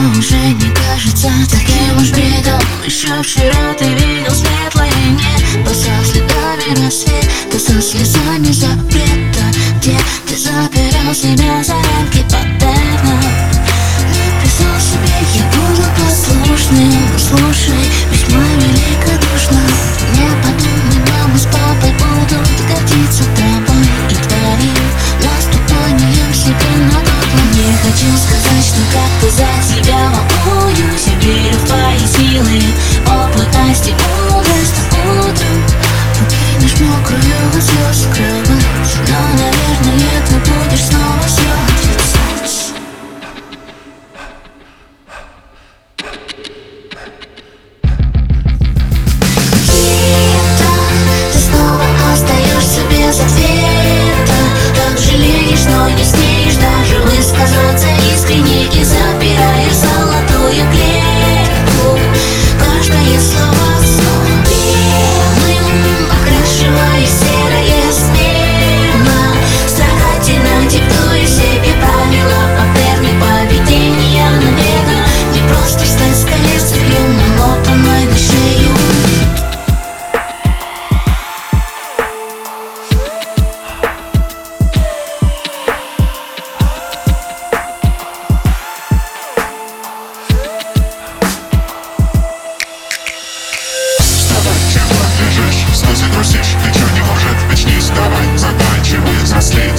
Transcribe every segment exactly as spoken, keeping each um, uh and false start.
уже не кажется таким уж бредом. Еще вчера ты видел светлое небо со следами рассвет, ты со слезами запрета, где ты запирал себя за рамки паттерна. Написал себе: я буду послушным, слушай, весьма великодушно. Не подумай, мама с папой будут гордиться тобой и твоим наступанием себе на горло. Не хочу сказать, что как-то за тебя волнуюсь, я верю в твои силы, опытность и мудрость. Утром покинешь мокрую от слез кровать, но, наверное, ты будешь снова сердиться. Ты снова остаешься без ответа, так жалеешь, но не смеешь даже высказаться искренне и запираешь золотую клетку. Каждое слово снова белым, окрашивая серое смело, старательно диктуя себе правила паттерны поведения навека. Не просто стать скорее цепью, намотанной на шею. Слезы грустишь, ничего не может быть, не сдавай, заканчивай, взрослеть.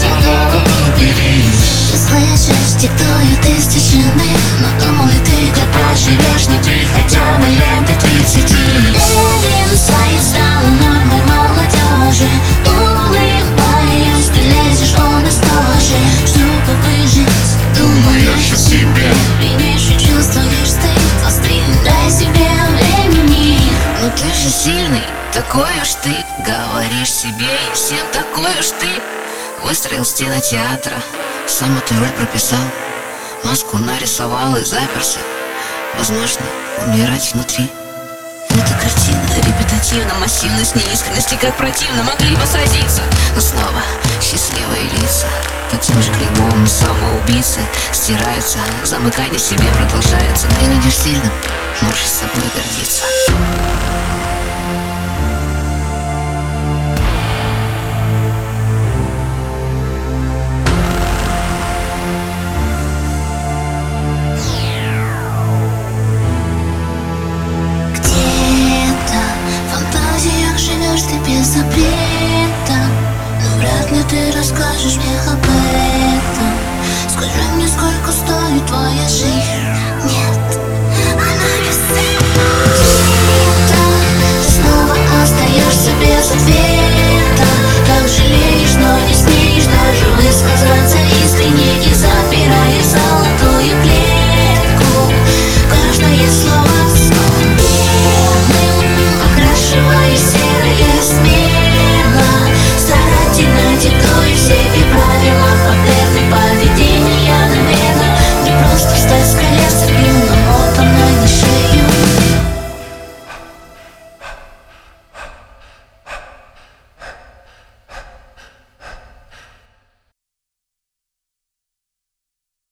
Ты слышишь, диктуют из тишины, но думай, ты где проживешь, не ты, хотя бы лет до тридцати. Инсайд стал нормой молодежи, улыбаясь, ты лезешь, он нас тоже, чтобы выжить. Думаешь о себе, Меньше чувствуешь ты, пострелай себе времени. Ну ты же сильный, такой уж ты, говоришь себе и всем такой уж ты. Выстроил стены театра, сам эту роль прописал, маску нарисовал и заперся. Возможно, умирать внутри. Эта картина репетативна, массивность, неискренности, как противно могли бы сразиться. Но снова счастливые лица, под тем же клеймом самоубийцы стираются, замыкание в себе продолжается. Ты видишь сильным, можешь с собой гордиться.